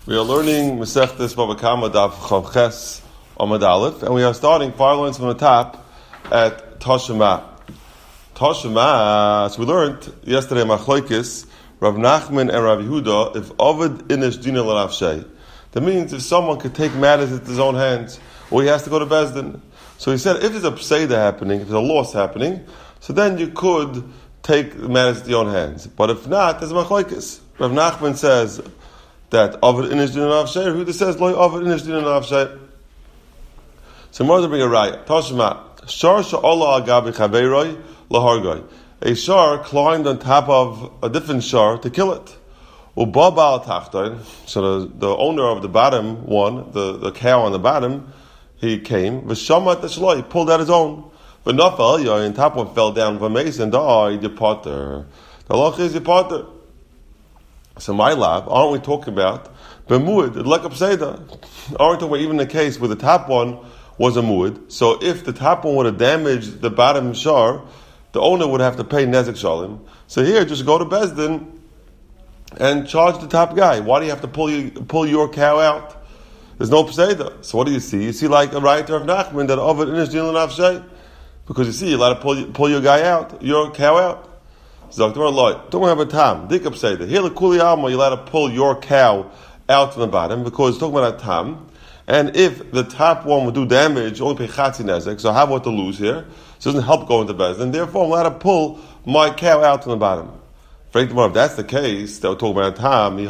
We are learning Masechtes Bava Kama Daf Chav Ches Amud Aleph, and we are starting 5 lines from the top at Tashema. Tashema, so we learned yesterday Machlokes, Rav Nachman and Rav Yehuda, if Ovid Inish Dina L'Nafshei. That means if someone could take matters into his own hands, or he has to go to Bezdin. So he said, if there's a Pseida happening, if there's a loss happening, so then you could take matters into your own hands. But if not, there's Machlokes. Rav Nachman says that Ovid Inish Dina L'Nafshei, Yehuda says, Lo Ovid Inish Dina L'Nafshei. So more to bring a raya. Tashma, Shar Sha'Allah Agabi Chaveiroi Lahargoi. A shar climbed on top of a different shar to kill it. Uba Baal Tachton, so the owner of the bottom one, the cow on the bottom, he came. V'shamat Shloi, he pulled out his own. V'nafal, and top one fell down. V'meis and died. Your potter. The loch is your potter. So my lab, aren't we talking about B'muad, like a pseida? Aren't we talking about even the case where the top one was a muad? So if the top one would have damaged the bottom shar, the owner would have to pay nezek shalim. So here, just go to Bezdin and charge the top guy. Why do you have to pull your cow out? There's no pseida. So what do you see? You see like a writer of Nachman that Ovid Inish Dina L'Nafshei, because you see you're allowed to pull your guy out, your cow out. So don't have a tam. Dik pseida. Here the kuli alma, you're allowed to pull your cow out from the bottom because it's talking about a tam. And if the top one would do damage, only pay chatzi nezek, so I have what to lose here. So it doesn't help going to Bezdin. Therefore, I'm allowed to pull my cow out from the bottom. If that's the case, that we're talking about a tam,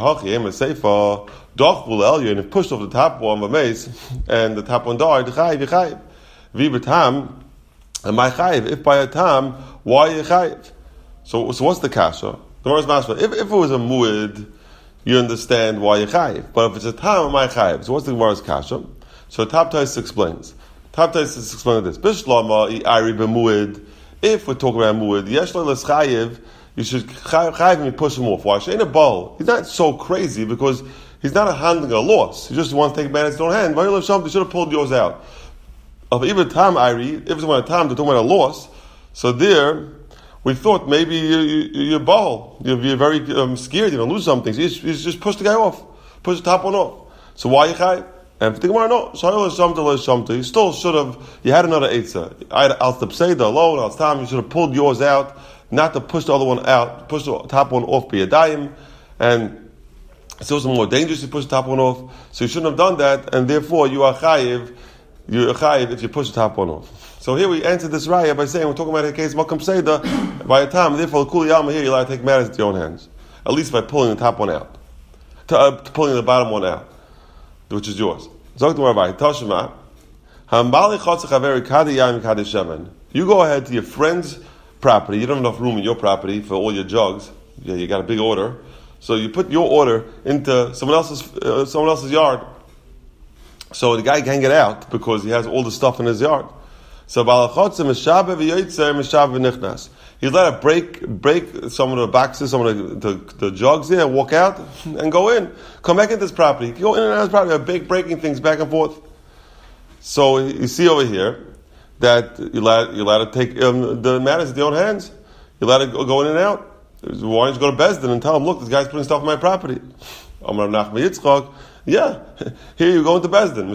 and if pushed off the top one of a mace, and the top one died, chayiv. Viva tam, and my chayiv. If by a tam, why you chayiv? So what's the kasha? The Gemara's mashma. If it was a muad, you understand why you chayiv. But if it's a tam, my chayiv. So what's the Gemara's kasha? So Top Tais explains. Top Tais explains this. Bishlama i'ari b'muad. If we're talking about muad, yesh lo l'schayiv, you should chayiv and push him off. Why? Shein a ball. He's not so crazy because he's not handling a loss. He just wants to take matters in his own hand. You should have pulled yours out. Of even tam i'ari, if it's about a tam, they're talking about a loss. So there, we thought maybe you're ball. You're very scared. You're going to lose something. So you just push the guy off. Push the top one off. So why you chayiv? And for the Gemara, no. You still should have, you had another eitzah. Al Pseida alone, al Tam, you should have pulled yours out, not to push the other one out, push the top one off by a dime, and it's also more dangerous to push the top one off. So you shouldn't have done that, and therefore you are chayiv if you push the top one off. So here we answered this raya by saying, we're talking about a case of Makam Pseida by a time, therefore Kuli Yama here, you're allowed to take matters into your own hands. At least by pulling the top one out. Pulling the bottom one out, which is yours. You go ahead to your friend's property. You don't have enough room in your property for all your jugs. Yeah, you got a big order, so you put your order into someone else's yard. So the guy can't get out because he has all the stuff in his yard. So he's allowed to break some of the boxes, some of the jugs there, walk out and go in. Come back into this property. Go in and out of his property, big breaking things back and forth. So you see over here that you're allowed to take the matters into your own hands. You're allowed to go in and out. Why don't you go to Bezdin and tell him, look, this guy's putting stuff on my property. Amar Nachman Yitzchak, yeah, here you go into Bezdin.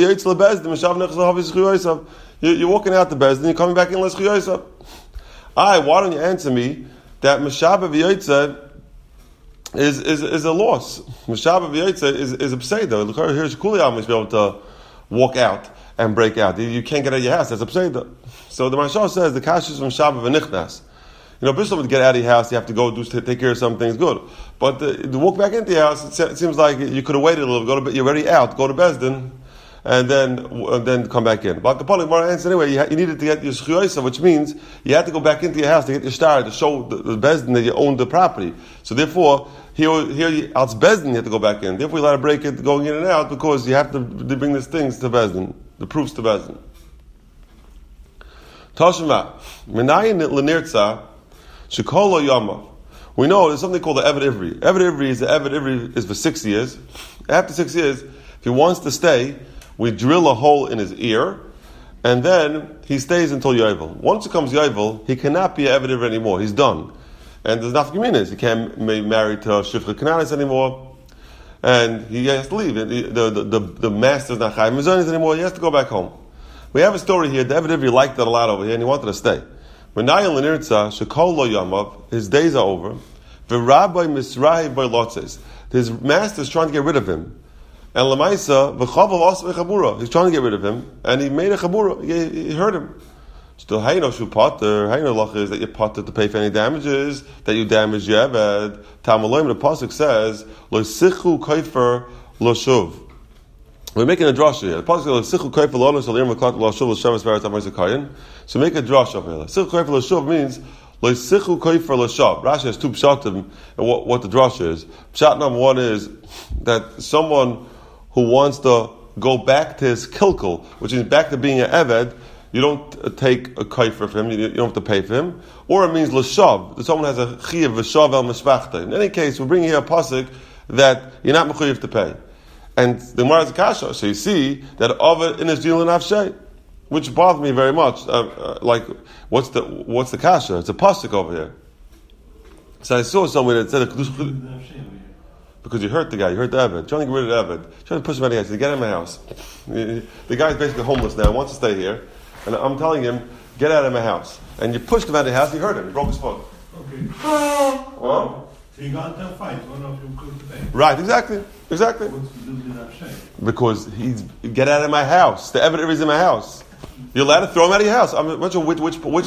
You're walking out to Bezdin, you're coming back in L'Esh Chiyosef. Why don't you answer me that Meshaba v'yotze is a loss? Meshaba v'yotze is a pseida. Here's Kuliyam is be able to walk out and break out. You can't get out of your house. That's a pseida. So the Mashal says the kash is from Shaba v'nichnas. Bishlam to get out of your house, you have to go take care of some things good. But to walk back into your house, it seems like you could have waited a little bit. You're already out. Go to Bezdin. And then come back in. But the answer anyway, you needed to get your shchiyosah, which means you had to go back into your house to get your star to show the Bezdin that you owned the property. So therefore, here it's Bezdin you have to go back in. Therefore, you allowed to break it going in and out because you have to bring these things to Bezdin, the proofs to Bezdin. Tashma, Menayin Lenirtza, Shekolo Yama. We know there's something called the Eved Ivri. The Eved Ivri is for 6 years. After 6 years, if he wants to stay, we drill a hole in his ear, and then he stays until Yovel. Once it comes Yovel, he cannot be an Eved Ivri anymore. He's done. And there's nothing mean is. He can't be married to Shifra Kananis anymore. and he has to leave. The master's not chayv mezonos anymore. He has to go back home. We have a story here. The Eved Ivri liked it a lot over here, and he wanted to stay. When Nayel Lenirtza shekol lo yamav, his days are over. V'rabbi misrahi by lotzes. His master's trying to get rid of him. And Lamaisa, v'chavav also v'chabura. He's trying to get rid of him, and he made a chabura. He hurt him. Still, hayno shu potter. Hayno lach is that you potter to pay for any damages that you damaged your Eved. Talmud the pasuk says lo sichu kaifer lo shuv. We're making a drasha here. The pasuk says sichu kaifer lo shalir maklat lo shuv l'shavas varat amar. So make a drasha over here. Sichu kaifer lo shuv means lo sichu kaifer lo shav. Rashi has two pshatim and what the drasha is. Pshat number one is that someone who wants to go back to his kilkel, which is back to being an Eved, you don't take a kaifer for him, you don't have to pay for him. Or it means l'shav, that someone has a chiyav v'shav el mishpachta. In any case, we're bringing here a pasuk that you're not mechuyev to pay. And the Gemara is a kasha, so you see that Ovid in his dinul nafshei, which bothered me very much. What's the kasha? It's a pasuk over here. So I saw somewhere that said because you hurt the guy, you hurt the Eved, trying to get rid of the Eved, trying to push him out of the house, to get out of my house. The guy's basically homeless now, wants to stay here, and I'm telling him, get out of my house. And you pushed him out of the house, you hurt him, he broke his foot. Okay. So you got into a fight, one of you could pay. Right, exactly. What's the difference? Because he's, get out of my house. The Eved is in my house. You're allowed to throw him out of your house. I'm not sure what's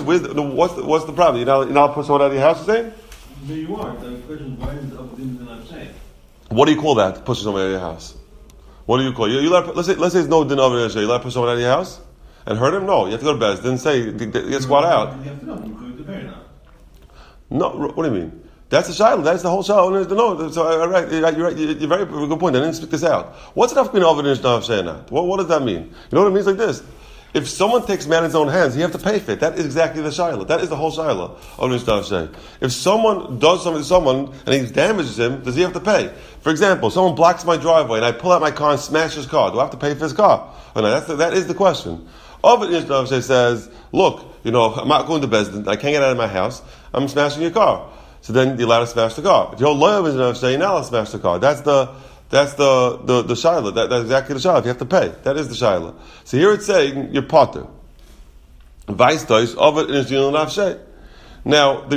the problem? You're not allowed to push someone out of your house, you're saying? There you are. The question is, why is it up in the nafshei? What do you call that? Pushing someone out of your house. What do you call it? Let's say it's no din of it. You let push someone out of your house and hurt him. No, you have to go to bed. Didn't say get squat out. You have to know. You could the bear now. No, what do you mean? That's the shiloh. That's the whole shiloh. No, so right, you're right. You're very good point. I didn't speak this out. What's enough between Ovid and Nafshei? What does that mean? You know what it means like this? If someone takes man in his own hands, you have to pay for it. That is exactly the shiloh. That is the whole shiloh of Nishtav. If someone does something to someone and he damages him, does he have to pay? For example, someone blocks my driveway and I pull out my car and smash his car. Do I have to pay for his car? Oh, no, that is the question. Ovid Nishtav says, look, I'm not going to Bezdin. I can't get out of my house. I'm smashing your car. So then you're allowed to smash the car. If you're loyal with Nishtav, you're not allowed to smash the car. That's the shiloh. That's exactly the shiloh. You have to pay. That is the shiloh. So here it's saying you're potter. Vice does of it in his dinul nafshei. Now the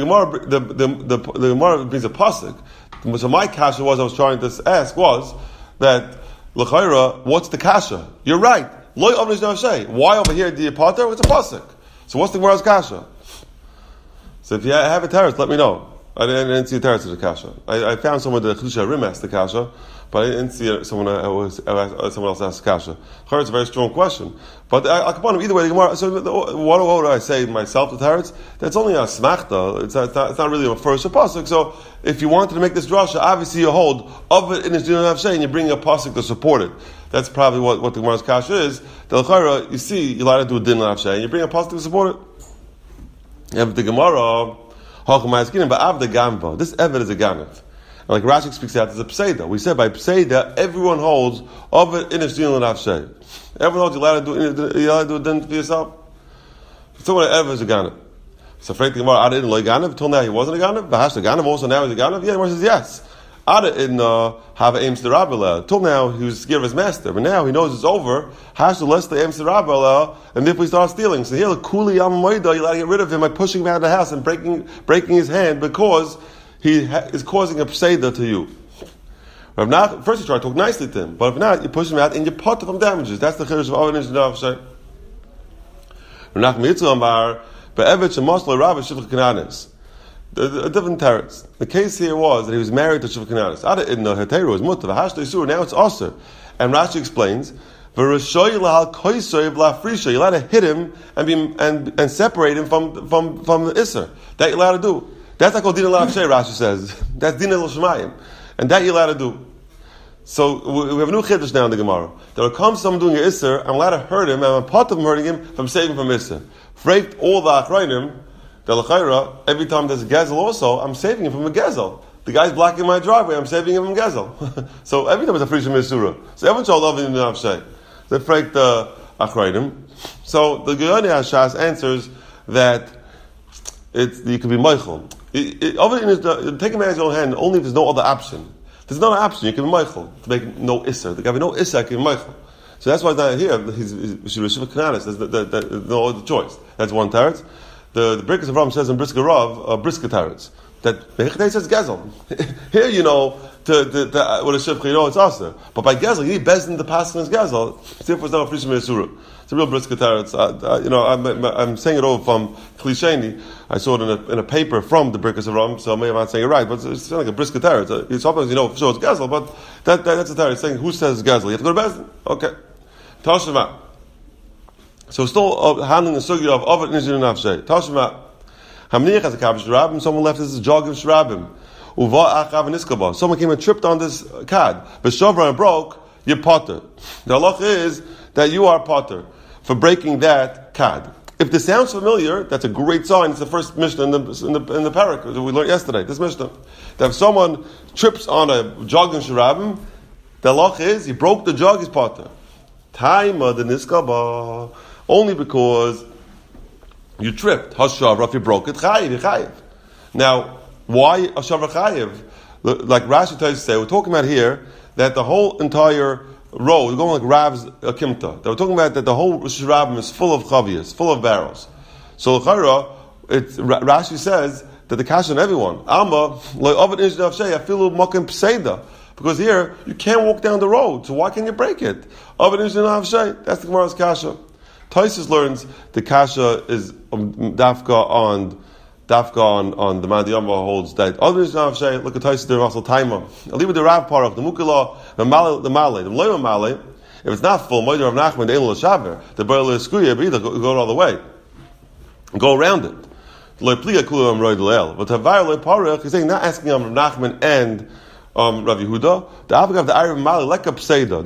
Gemara brings a pasuk. So my kasha I was trying to ask was that l'chayra, what's the kasha? You're right. Loy of his nafshei. Why over here do you potter? It's a pasuk. So what's the Gemara's kasha? So if you have a teretz, let me know. I didn't see a teretz of the kasha. I found someone that Chusha Rim asked the kasha, but I didn't see someone else asked the kasha. It's a very strong question. But I'll come on either way. The Gemara. So what do I say myself to teretz? That's only a smachta. It's not really a first pasuk. So if you wanted to make this drasha, obviously you hold of it in his dinul nafshei and you bring a pasuk to support it. That's probably what the Gemara's kasha is. The l'chayra, you see, you're allowed to do a dinul nafshei and you bring a pasuk to support it. And the Gemara. But Avda Gamva, this Eved is a Ganav. Like Rashi speaks out, there's a Pseida. We said by Pseida, everyone holds of it in his dinul nafshei. Everyone holds you're allowed to do a din for yourself. Someone Eved is a Ganav. So frankly, Ada didn't like Ganav. Till now he wasn't a Ganav. Bahash the Ganav also now he's a Ganav. Yeah, the Gemara says yes. Ada didn't have an aims to Rabbaleh. Till now he was scared of his master, but now he knows it's over. Hash the less the aims to Rabbaleh, and therefore he starts stealing. So here, Kuli Yam Moida, you got to get rid of him by pushing him out of the house and breaking his hand because he is causing a pseida to you. If not, first you try to talk nicely to him, but if not, you push him out and you pot from damages. That's the chiddush of Ovid and Nishtav. Rav Nachman Yitzchak Amar, be'evet shemaslo Rav Shivcha Kananis. A different teretz. The case here was that he was married to Shivcha Kananis. Ada idna heteru is mutter. V'hashta isur. Now it's aser. And Rashi explains, v'rishoy lahal koisoy v'lafrisha. You're allowed to hit him and separate him from the iser. That you're allowed to do. That's not called dinul nafshei. Rashi says that's dinul l'shemayim, and that you're allowed to do. So we have a new chiddush now in the Gemara. There will come someone doing an iser. I'm allowed to hurt him, and I'm part of him hurting him from saving from iser. Freight all the achrayim. The l'chayra, every time there's a gezel also, I'm saving him from a gezel. The guy's blocking my driveway, I'm saving him from gezel. So every time it's a frishim misura. So everyone's all loving the nafshay. They break the achrayim. So the Geyoni Hashas answers that you could be meichel. Take a man in his own hand only if there's no other option. There's another option. You can be Michael to make no Issa. The guy with no Issa can be Michael. So that's why it's not here. He's Rishiva Kananis. There's no other choice. That's one teretz. The Birkas of Ram says in Briska Rav, Briska teretz, that Mechitei says Gezel. Here, with a Shivcha, it's Asa. But by Gezel, you need Bezdin the Paskin as Gezel. Therefore, it's not a Frishim Yisuru. It's a real Briska teretz. I'm saying it over from Klisheni. I saw it in a paper from the Birkas of Ram, so maybe I'm not saying it right, but it's like a Briska teretz. Sometimes for sure it's Gezel, but that's a teretz saying who says Gezel. You have to go to Bezdin. Okay. Tashma. So still handling the sugya of Ovid Nizir Nafshay. Tashma. Hamniach has a kav shrabim. Someone left this jog of shrabim. Uva achav niskaba. Someone came and tripped on this kad. Beshavra and broke. You're potter. The halach is that you are potter for breaking that kad. If this sounds familiar, that's a great sign. It's the first Mishnah in the parak that we learned yesterday. This Mishnah, that if someone trips on a jog of shrabim, the halach is he broke the jug. He's potter. Taima the niskaba. Only because you tripped. Hashavra, if you broke it, chayiv. Now, why Hashavra chayiv? Like Rashi tries to say, we're talking about here that the whole entire road, we're going like Rav's Akimta, that we're talking about that the whole Shrabim is full of chavias, full of barrels. So Rashi says that the kasha on everyone. Alma, like Ovid Injin Avshei, I feel makim pseida. Because here, you can't walk down the road, so why can't you break it? Ovid Injin Avshei, that's the Gemara's kasha. Taisus learns the kasha is dafka on the Mandiyama holds that other than Shay. Look at Taisus there Russell Taima. I'll leave with the Rav Parach, the Mukila, the Mlema Male. If it's not full, Moeder of Nachman, the Elul Shaver, the Berle Skuya, but either go all the way, go around it. But Tavar Parach, he's saying not asking Rav Nachman and Rav Yehuda. The Avgav the Arab Male like a Pseida.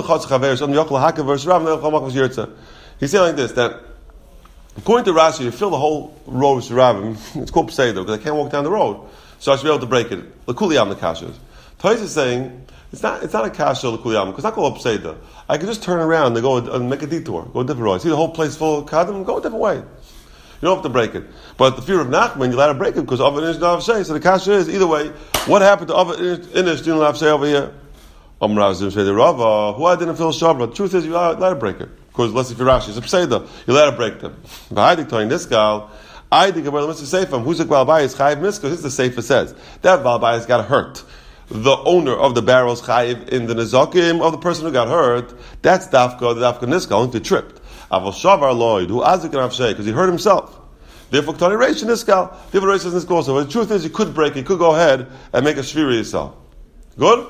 He's saying like this, that according to Rashi, you fill the whole road with Shirabim, it's called Pseido, because I can't walk down the road. So I should be able to break it. L'kuliyam the kasha. Tais is saying, it's not a kasha l'kuliyam, because it's not called Pseido. I can just turn around and go and make a detour, go a different road. See the whole place full of kadim, go a different way. You don't have to break it. But the fear of Nachman, you're allowed to break it, because Ovid Inish Dinav Shay. So the kasha is, either way, what happened to Ovid Inish Dinav Shay over here? Who I didn't feel Shabra. The truth is, you're allowed to break it. Because let's say if you're Rashi, it's a Pseida, you let it break them. But I think telling this guy, I think about Mr. Seifam, who's a Gvalbayis Chayiv Miska, this is the Seifa says. That Gvalbayis got hurt. The owner of the barrels Chayiv in the Nezakim of the person who got hurt, that's Dafka, the Dafka Niska, only if they tripped. Aval Shavar Lloyd, who Azik and Avshay, because he hurt himself. Therefore, Ktani Reish Niska, therefore Reish Niska also. But the truth is, you could break it, you could go ahead and make a Shviri yourself. Good?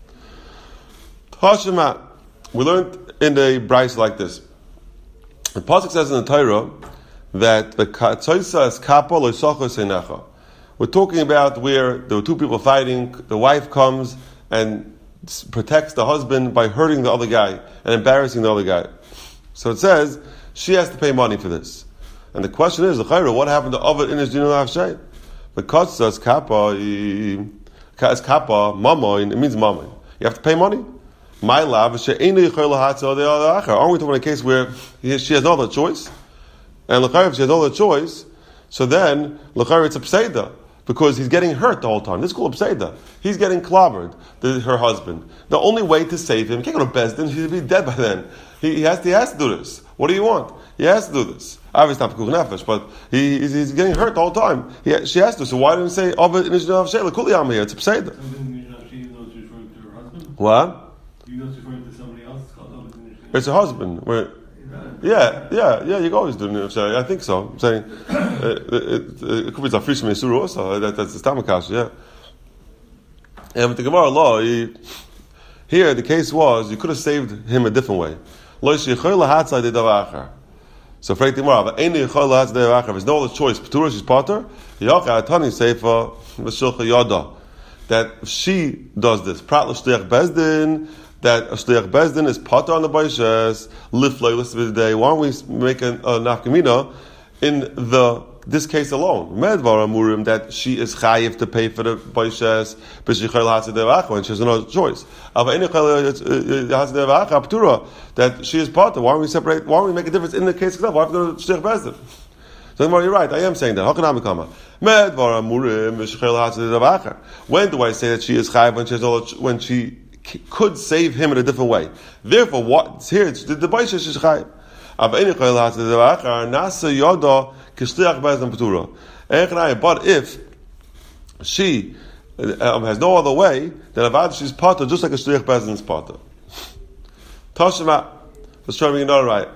Tashima, we learned in the Bryce like this. The pasuk says in the Torah that the katzoisa is kappa loisocha seinecha. We're talking about where there were two people fighting. The wife comes and protects the husband by hurting the other guy and embarrassing the other guy. So it says she has to pay money for this. And the question is, what happened to Ovid Inish Dinav Shay? The katzoisa is kappa mamoin. It means mamoin. You have to pay money. My love, aren't we talking about a case where she has no other choice? And if she has no other choice, so then it's a pseida, because he's getting hurt the whole time. This is called a pseida. He's getting clobbered, her husband. The only way to save him, he can't go to Bezdin, he'll be dead by then. He has to do this. What do you want? He has to do this. Obviously not Pekuch Nefesh, but he's getting hurt the whole time. She has to. So why didn't he say, Ovid Inish Dinav Shay, L'kuliyam here? It's a pseida. What? You know, referring to somebody else? It's her husband. Yeah. You can always do it. I think so. I'm saying it could be Zafrish Meisuru also. That's the Stamakash. Yeah. And with the Gemara law, here the case was you could have saved him a different way. So for the Gemara, there's no other choice. Petura, she's potter. That if she does this, Prat l'shliach bezdin. That a shliach bezdin is potter on the baishes liflay list of the day. Why don't we make a nafkamina in this case alone? Medvar amurim that she is chayiv to pay for the baishes, but she chayil hatzedei and she has no choice. That she is potter. Why don't we separate? Why don't we make a difference in the case itself? Why have to go to shliach bezdin? So you're right, I am saying that. When do I say that she is chayiv when she could save him in a different way? Therefore, what's here? It's the Baisha is chayiv. But if she has no other way, then avad she's potter just like a shliach bezdin is potter. Tashma, let's try to make another right.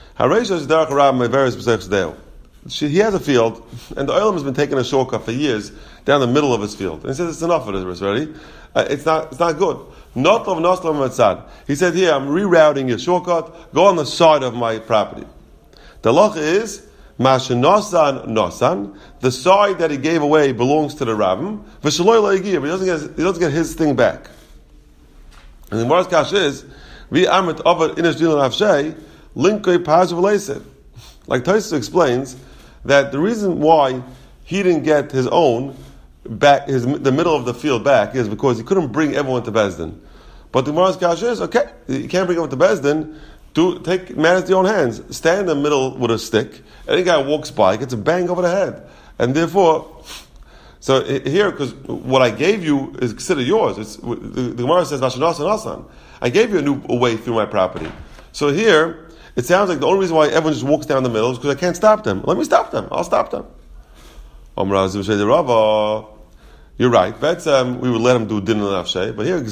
He has a field, and the oilam has been taking a shortcut for years down the middle of his field. And he says it's enough of this already. It's not good. He said, here, I'm rerouting your shortcut, go on the side of my property. The loch is, Nosan, the side that he gave away belongs to the Rabbim, but he doesn't get his thing back. And the Gemara's kash is, like Tosfos explains that the reason why he didn't get his own back, the middle of the field back, is because he couldn't bring everyone to Bezdin. But the Gemara's kash is, okay, you can't bring everyone to Bezdin, take matters to your own hands. Stand in the middle with a stick. Any guy walks by, gets a bang over the head. And therefore, so here, because what I gave you is considered yours. The Gemara says, I gave you a way through my property. So here, it sounds like the only reason why everyone just walks down the middle is because I can't stop them. Let me stop them. I'll stop them. You're right. We would let him do din al-nafshay. But here,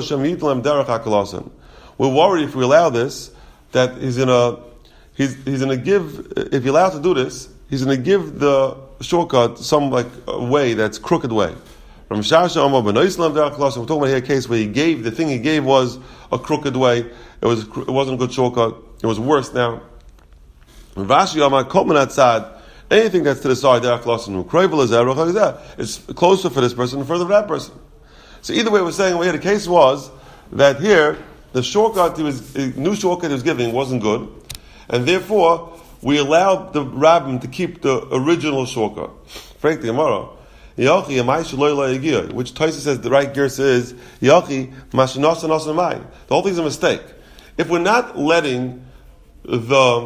we're worried if we allow this, that he's gonna give, if you're allowed to do this, he's gonna give the shortcut some way that's crooked way. From Shasha Omar Ben Islam we're talking about here a case where the thing he gave was a crooked way. It wasn't a good shortcut. It was worse now. Rashi Omar Kolman Atzad, anything that's to the side it's closer for this person and further for that person. So either way, we're saying the case was that here the new shortcut he was giving wasn't good, and therefore we allowed the rabbin to keep the original shortcut. Frankly, Gemara, which Tosfos says the right gersa is Yachi Mashanasa Nasamai. The whole thing's a mistake. If we're not letting the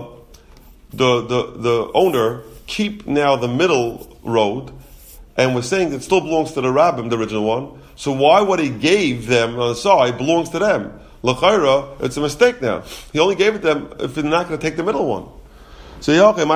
owner keep now the middle road, and we're saying it still belongs to the rabbin, the original one, so why what he gave them on the side belongs to them? L'chayra, it's a mistake now. He only gave it to them if they're not going to take the middle one. So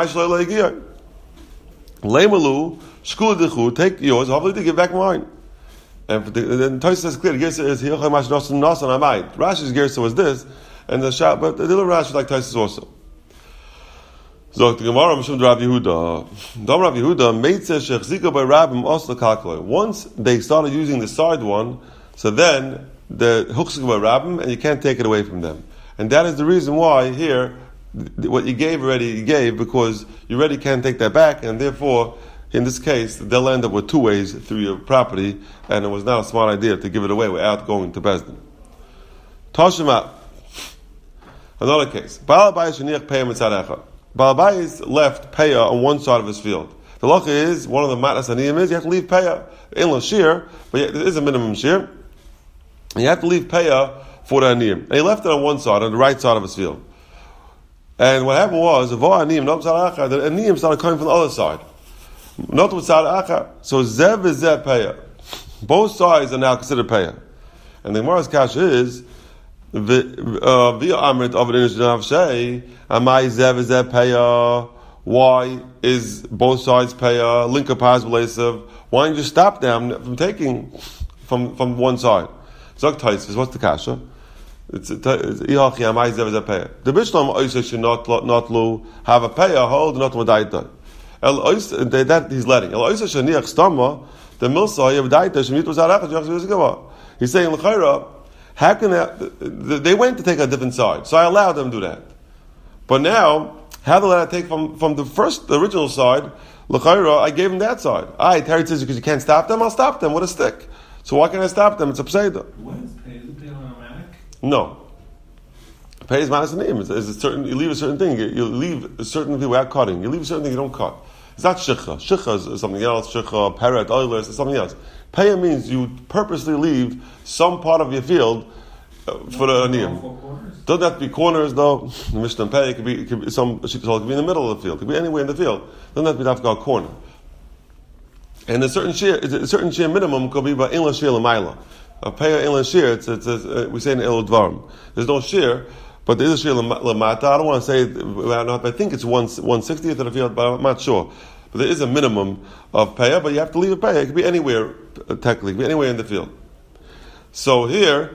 Leimalu, Shkul Dechu, take yours, hopefully to give back mine. And then Tosfos says clear, the Gersa is Rashi's Gersa was this, and but the little Rashi like Tosfos also. So the Gemara Mishum Rav Yehuda. Dom Rav Yehuda Meitze Shechzika by Rabbim also calculate. Once they started using the side one, so then the Huchzika by Rabbim, and you can't take it away from them. And that is the reason why here what you gave already you gave, because you already can't take that back, and therefore in this case they'll end up with two ways through your property, and it was not a smart idea to give it away without going to Bezdin. Tashima. Another case. Balabai Shaniach Peyam Mitzadecha. Balabais left Peah on one side of his field. The law is, one of the matnas aniyim is, you have to leave Peah. In la shir, but there is a minimum shir. You have to leave Peah for the aniyim. And he left it on one side, on the right side of his field. And what happened was, the aniyim started coming from the other side. Not with side achar. So zev is zev Peah. Both sides are now considered Peah. And the Gemara's kash is, why is both sides payah? Linka pas b'leisav. Why don't you stop them from taking from one side? Zok Tosfos, what's the kasha? It's ihachi amai zev zev payah. The bishlam oisha should not have a payah hold not wadaita. That he's letting. El oisha sheniach stama the milsa yevdaita shemit was arachas. He's saying l'chayra. How can they went to take a different side, so I allowed them to do that. But now, how do I take from the original side? L'chayra, I gave them that side. Terry says because you can't stop them, I'll stop them with a stick. So why can't I stop them? It's a pseudo. What is pay? Is it pay automatic? No. Pay is manas name. Is a certain. You leave a certain thing. You leave a certain thing without cutting. You leave a certain thing you don't cut. It's not shikha. Shikha is something else. Shikha, parrot, oilers is something else. Payah means you purposely leave some part of your field for the aniyim. Doesn't have to be corners though. The Mishnah and Pei, it could be some sheep soul, it could be in the middle of the field, it could be anywhere in the field. Doesn't have to be a corner. And a certain shear minimum could be by inla shear l'mayla. A Pei inla shear, we say in Elo Dvarim. There's no shear, but there is a shear l'mata. I don't want to say, I think it's 1/60th of the field, but I'm not sure. But there is a minimum of Pei, but you have to leave a Pei. It could be anywhere, technically, it could be anywhere in the field. So here,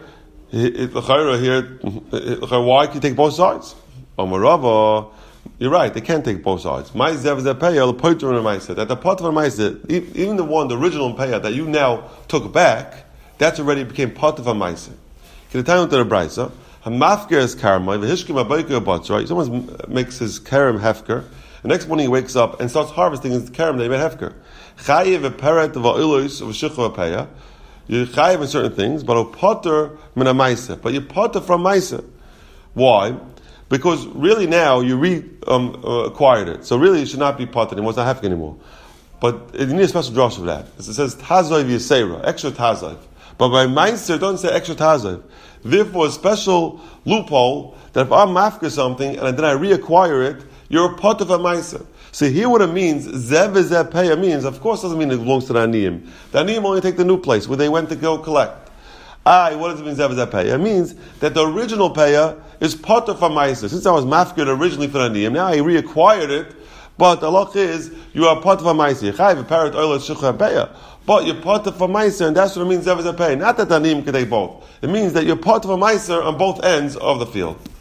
why can you take both sides? You're right, they can't take both sides. That the part of a even the original payah that you now took back, that's already became part of a ma'aseh. Can you tell you to the brayso? Hamafker is karma. Right? Someone makes his karam hefker. The next morning he wakes up and starts harvesting his karam that he made hefker. Chayiv a peret va'ilus of shikha payah. You're chayiv in certain things, but potter min a ma'aseh. But you potter from ma'aseh. Why? Because really now you acquired it, so really it should not be potter anymore. It's not hefker anymore. But you need a special drush for that. It says tazoiv yisera, extra tazoiv. But by ma'aseh it doesn't say extra tazoiv. Therefore, a special loophole that if I'm mafker something and then I reacquire it, you're a part of a ma'aseh. So here what it means, zev zev peya means, of course doesn't mean it belongs to the aniyim. The aniyim only take the new place where they went to go collect. What does it mean zev zev peya? It means that the original peya is part of a ma'aseh. Since I was mafker originally for the aniyim, now I reacquired it, but the halach is, you are part of a ma'aseh. Chayiv a parrot oil shikha peya. But you're part of a ma'aser, and that's what it means zev zev peya. Not that the aniyim can take both. It means that you're part of a ma'aser on both ends of the field.